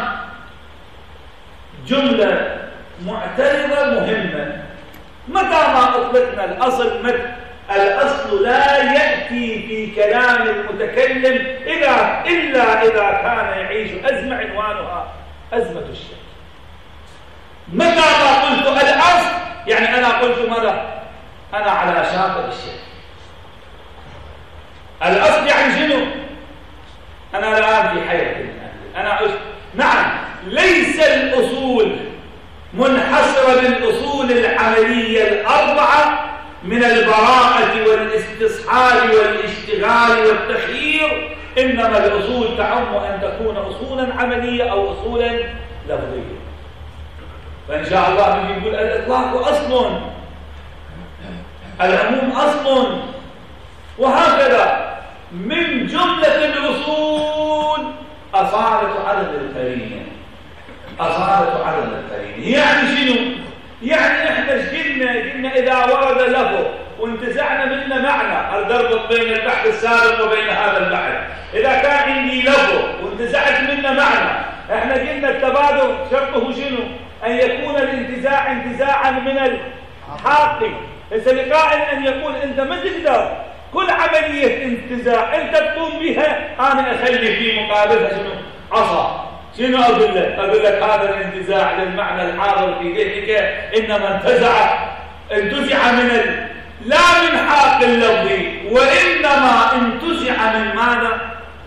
جملة معترضة مهمة. متى ما أطلقنا الأصل مت الأصل لا يأتي في كلام المتكلم إلا إلا إذا كان يعيش أزمة عنوانها أزمة الشك. متى ما قلت الأصل يعني أنا قلت ماذا؟ أنا على شاطئ الشك. الأصل يعني شنو؟ أنا الآن في حيرة. أنا أش... نعم ليس الأصول منحصرة بالأصول العملية الأربعة من البراءة والاستصحاب والاشتغال والتخيير، إنما الأصول تعم أن تكون أصولا عملية أو أصولا لفظية. فإن شاء الله نجي نقول الإطلاق أصل، العموم أصل، وهكذا من جملة الأصول أصالة عدم القرينة. أصالة عدم القرينة يعني شنو؟ يعني إحنا قلنا قلنا إذا ورد لفظ وانتزعنا منه معنى، الربط بين البحث السابق وبين هذا البحث. إذا كان عندي لفظ وانتزعت منه معنى، إحنا قلنا التبادل شرطه شنو؟ أن يكون الانتزاع انتزاعا من الحاق. ليس لقائل أن يقول أنت ما تقدر كل عملية انتزاع أنت تقوم بها أنا أخلي في مقابلها شنو؟ عصا. شنو أقول لك؟ أقول لك هذا الانتزاع للمعنى الحاضر في ذهنك إنما انتزع انتزع من ال... لا من حاق اللفظي، وإنما انتزع من ماذا؟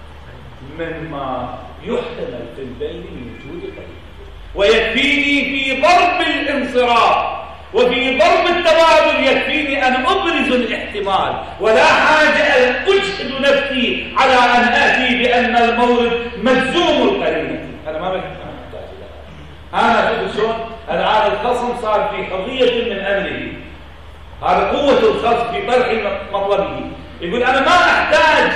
مما يحتمل في البين من وجود قريب. ويكفيني في ضرب الانصراف وفي ضرب التبادل يكفيني أن أبرز الاحتمال، ولا حاجة أن أجهد نفسي على أن آتي بأن المورد مجزوم القرينة. أنا ما محتاج إلى هذا. أنا شوف شلون الآن الخصم صار في قضية من أمره، هذا قوة الخصم في طرح مطلبه. يقول أنا ما أحتاج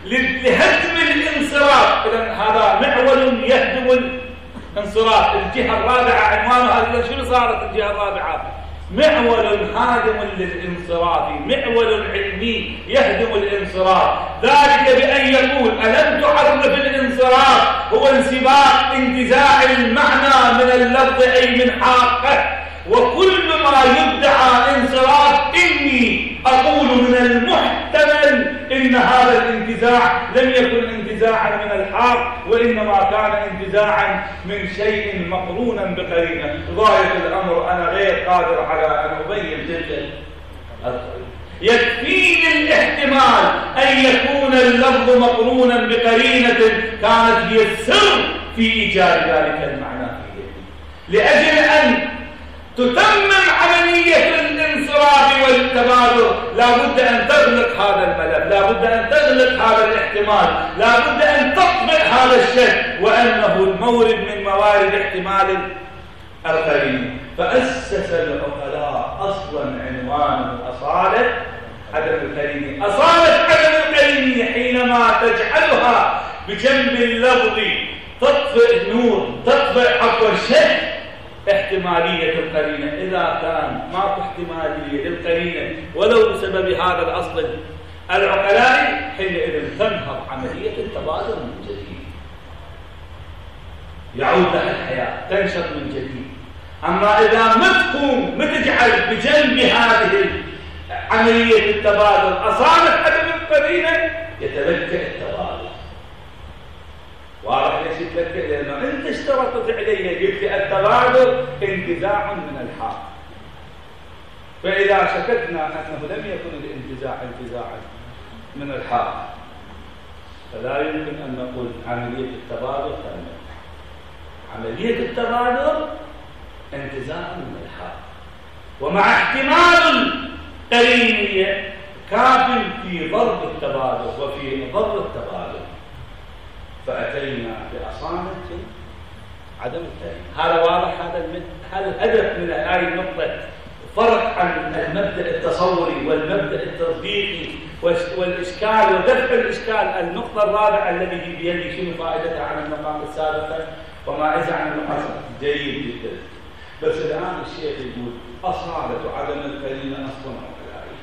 لهدم الانصراف. إذن هذا معول يهدم الانصراف. الجهة الرابعة عنوانها شنو صارت الجهة الرابعة؟ معول هادم للانصراف، معول علمي يهدم الانصراف. ذلك بأن يقول ألم تعرف الانصراف هو انسباق انتزاع المعنى من اللفظ أي من حاقه، وكل ما يدعى انصراف إني أقول من المحتمل إن هذا الانتزاع لم يكن انتزاعا من الحاق، وإنما كان انتزاعا من شيء مقرونا بقرينة. غاية الأمر أنا غير قادر على أن أبين تلك القرينة. يكفيني الاحتمال أن يكون اللفظ مقرونا بقرينة كانت هي السر في إيجاد ذلك المعنى في يدي، لأجل أن تتمم عملية الانصراف والتبادل. لا بد أن تغلق هذا الملف، لا بد أن تغلق هذا الاحتمال، لا بد أن تطبع هذا الشك وأنه المورد من موارد احتمال القرينة. فأسس العقلاء أصلا عنوان أصالة عدم القرينة. أصالة عدم القرينة حينما تجعلها بجنب اللفظ تطفئ نور، تطفئ عفوا الشك احتمالية القرينة. إذا كان ماكو احتمالية للقرينة ولو بسبب هذا الأصل العقلائي، حينئذ تنهض عملية التبادل من جديد، يعود لها الحياة، تنشط من جديد. أما إذا ما تقوم ما تجعل بجنب هذه عملية التبادل أصالة عدم القرينة، يتلجأ التبادل. واضح ليش يتلجأ؟ لأنه أنت اشترطت علي قلت التبادل انتزاع من الحاق، فإذا شككنا أنه لم يكن الانتزاع انتزاعا من الحاق فلا يمكن أن نقول عملية التبادل كاملة. عملية التبادل انتزاع من الحاق، ومع احتمال قرينية كاف في ضرب التبادل وفي ضرب التبادل، فأتينا بأصالة عدم التأييد. هذا واضح؟ هذا هذا الهدف من هذه النقطة فرق عن المبدأ التصوري والمبدأ التطبيقي والإشكال ودفع الإشكال. النقطة الرابعة الذي بيدي شنو فائدتها عن المقام السابق وما إذا عن المقام جيد جدا. بس الآن الشيخ يقول أصالة عدم القرينة أصلا عقلائي.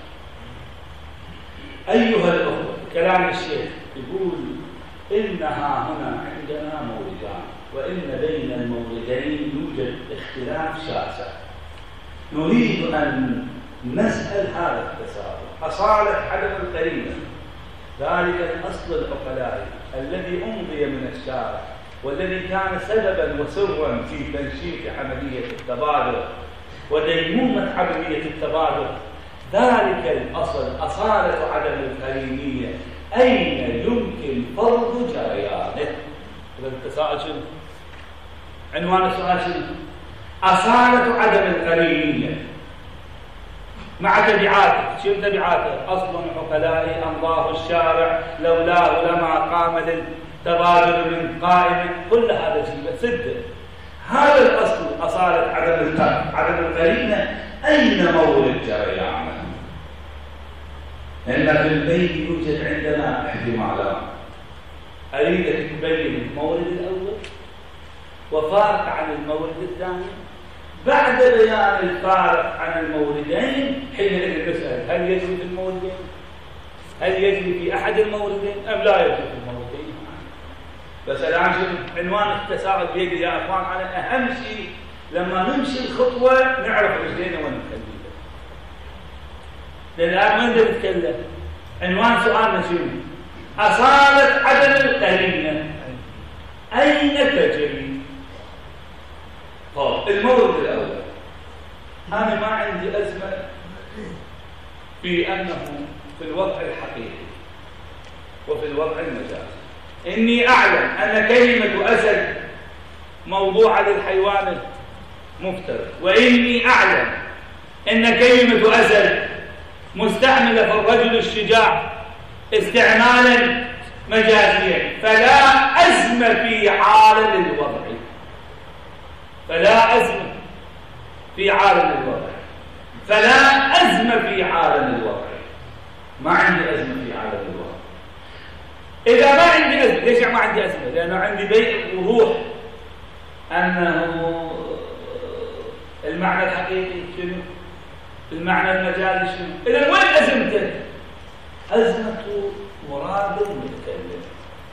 أيها الأخوة، كلام الشيخ يقول إنها هنا عندنا موردان، وإن بين الموردين يوجد اختلاف شاسع. نريد أن نسأل هذا التساؤل: أصالة عدم القرينة ذلك الأصل العقلائي الذي أمضي من الشارع والذي كان سببا وسرا في تنشيط عملية التبادل وديمومة عملية التبادل، ذلك الأصل أصالة عدم القرينية أين يمكن فرض جريانه؟ إذا التساؤل شنو؟ عنوان السؤال شنو؟ أصالة عدم القرينية مع تبعاته. شو تبعاته؟ أصل عقلائي أمضاه الشارع لولاه لما قام للتبادل من قائم. كل هذا شيء سد. هذا الأصل أصالة عدم عدم القرينة أين مورد جريانه؟ إن في البيت يوجد عندنا احتمالات. أريدك تبين المورد الأول وفارق عن المورد الثاني. بعد بيان الفارق عن الموردين حينئذ نسأل: هل يجري في الموردين؟ هل يجري في أحد الموردين أم لا يجري في الموردين؟ بس الآن عنوان التساؤل بيدي يا أخوان. على أهم شيء لما نمشي الخطوة نعرف رجلينا وين نتكلم. لأن الآن وين نتكلم؟ عنوان سؤالنا شنو؟ أصالة عدم القرينة أين تجري؟ طيب، المورد الأول، أنا ما عندي أزمة في أنه في الوضع الحقيقي وفي الوضع المجازي إني أعلم أن كلمة أسد موضوعة للحيوان المفترس، وإني أعلم أن كلمة أسد مستعملة في الرجل الشجاع استعمالا مجازيا، فلا أزمة في عالم الوضع. فلا أزمة في عالم الوضع فلا أزمة في عالم الوضع ما عندي أزمة في عالم الوضع. إذا ما عندي أزمة، ليش ما عندي أزمة؟ لأنه عندي بيت وروح أنه المعنى الحقيقي شنو؟ المعنى المجازي شنو؟ إذا وين أزمته؟ أزمة مراد المتكلم.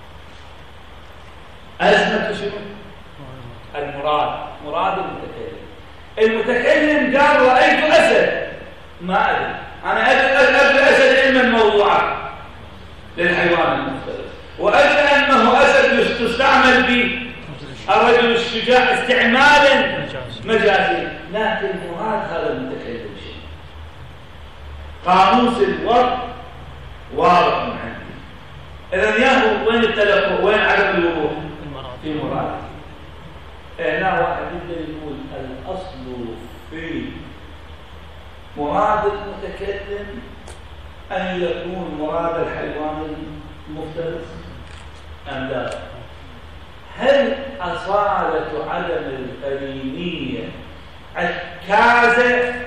أزمة شنو؟ المراد، مراد المتكلم. المتكلم قال رأيت أسد، ما أدري أنا أدري أسد علما موضوعا للحيوان المفترس، وأدري أنه أسد تستعمل في الرجل الشجاع استعمالا مجازيا، لكن مراد هذا المتكلم شيء. قاموس الوضع واضح من عندي. إذا ياهو وين التلقي؟ وين عدم الوضوح؟ في مراد. هنا واحد يقدر يقول الأصل في مراد المتكلم أن يكون مراد الحيوان المفترس أم لا؟ هل أصالة عدم القرينية عكازة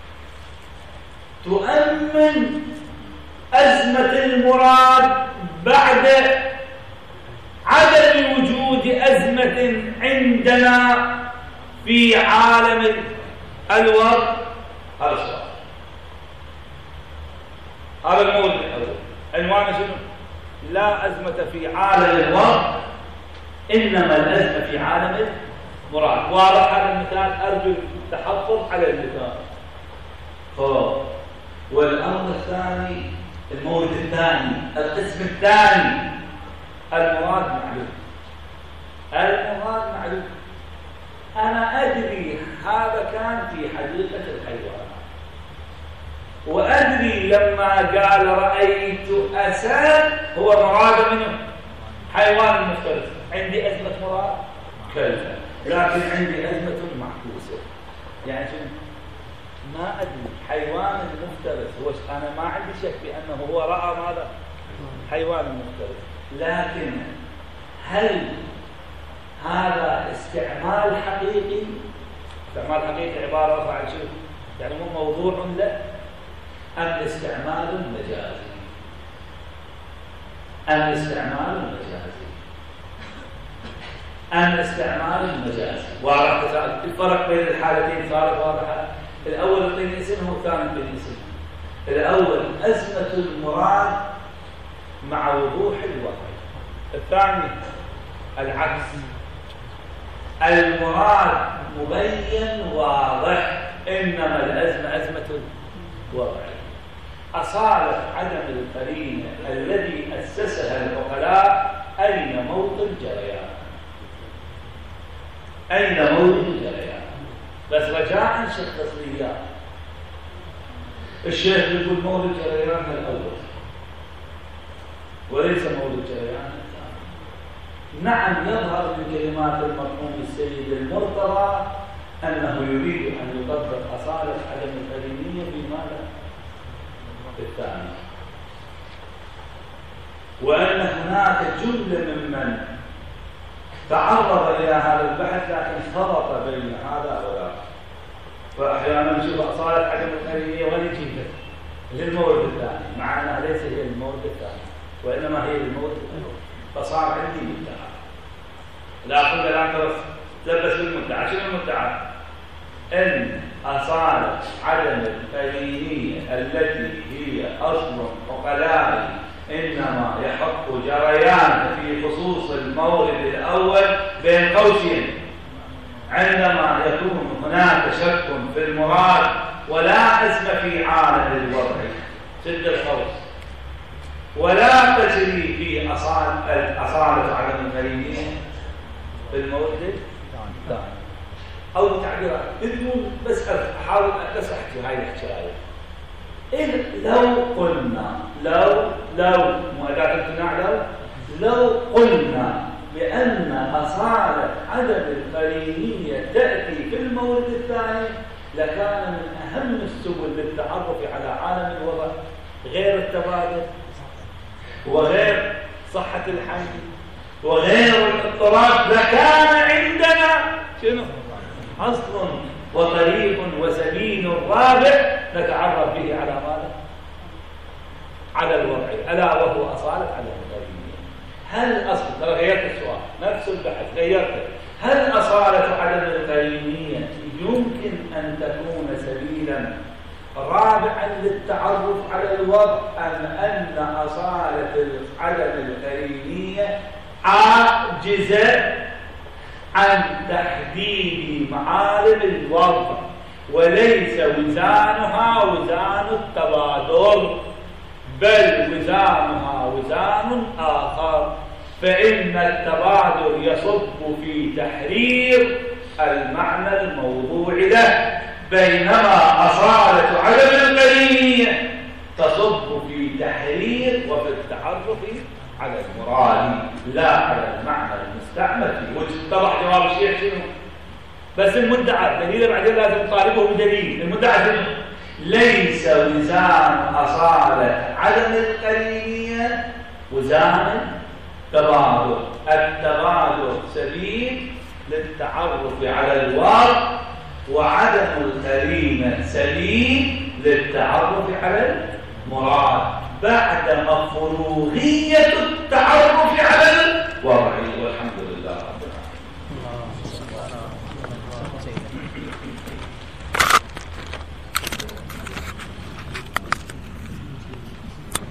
تؤمن أزمة المراد بعد عدم وجود أزمة عندنا في عالم الوضع؟ هذا السؤال. هذا المورد الأول. عنوانه شنو؟ لا أزمة في عالم الوضع، إنما الأزمة في عالم المراد. واضح هذا المثال؟ أرجو التحفظ على المثال. طيب، والأمر الثاني، المورد الثاني، القسم الثاني، المراد معلوم. المراد معلوم. أنا أدري هذا كان في حديقة الحيوان، وأدري لما قال رأيت أسد هو مراد منه حيوان مفترس. عندي أزمة مراد؟ كلا، لكن عندي أزمة معكوسة. يعني شنو؟ ما أدري حيوان المفترس هو، أنا ما عندي شك بأنه هو رأى ماذا؟ حيوان مفترس، لكن هل هذا استعمال حقيقي؟ استعمال حقيقي عبارة عن شنو؟ يعني مو موضوع له، أم استعمال مجازي، أم استعمال مجازي، أم استعمال مجازي. واضح الفرق بين الحالتين صارت واضحة. الأول يعطيني اسم والثاني يعطيني اسم. الأول أزمة المراد مع وضوح الوضع، الثاني العكس، المراد مبين واضح إنما الأزمة أزمة الوضع. أصالة عدم القرينة الذي أسسها العقلاء أين موطن جريان؟ أين موطن جريان؟ بس رجاء شخص لي إياه. الشيخ يقول مورد جريان الأول وليس مورد جريان الثاني. نعم يظهر من كلمات المرحوم السيد المرتضى أنه يريد أن يطبق أصالة عدم القرينية في ماذا؟ الثاني. وأن هناك جملة ممن تعرض إلى هذا البحث لكن خلط بين هذا وذاك، وأحيانا نشوف أصالة عدم القرينية ونجيبها للمورد الثاني مع أنها ليس هي المورد الثاني وإنما هي المورد الأول، فصار عندي مدعى. لا أقول الآن ترى تلبس بالمدعى. شنو المدعى؟ أن أصالة عدم القرينية التي هي أصل عقلائي إنما يحق جريان في خصوص المورد الأول بين قوسين عندما يكون هناك شك في المراد ولا اسم في عالم الوضع سد القوس، ولا تجري في أصالة أصالة عدم القرينية في المورد الثاني أو تعبيرات بدون. بس أحاول بس أحكي هاي الحكاية. إيه لو قلنا لو لو مؤداة امتناع لو لو قلنا بأن أصالة عدم القرينية تأتي في المورد الثاني لكان من أهم السبل للتعرف على عالم الوضع غير التبادل وغير صحة الحمل وغير الاضطراب، لكان عندنا شنو؟ أصل وطريق وسبيل رابع نتعرف به على ماذا؟ على الوضع، ألا وهو أصالة عدم القرينية. هل أصل ترى غيرت السؤال نفس البحث غيرته، هل أصالة عدم القرينية يمكن أن تكون سبيلا رابعا للتعرف على الوضع، أم أن أصالة عدم القرينية عاجزة عن تحديد معالم الوضع وليس وزانها وزان التبادل بل وزانها وزان آخر، فإن التبادل يصب في تحرير المعنى الموضوع له، بينما أصالة عدم القرينية تصب في تحرير وفي التعرف على المراد لا على المعنى المستعمل فيه. واتضح جواب الشيخ شنو؟ بس المدعى الدليل بعدين لازم نطالبه بدليل. المدعى شنو؟ ليس وزان أصالة عدم القرينية وزان تبادل، التبادل سبيل للتعرف على الوضع وعدم القرينة سبيل للتعرف على المراد بعد مفروغية التعرف على الوضع.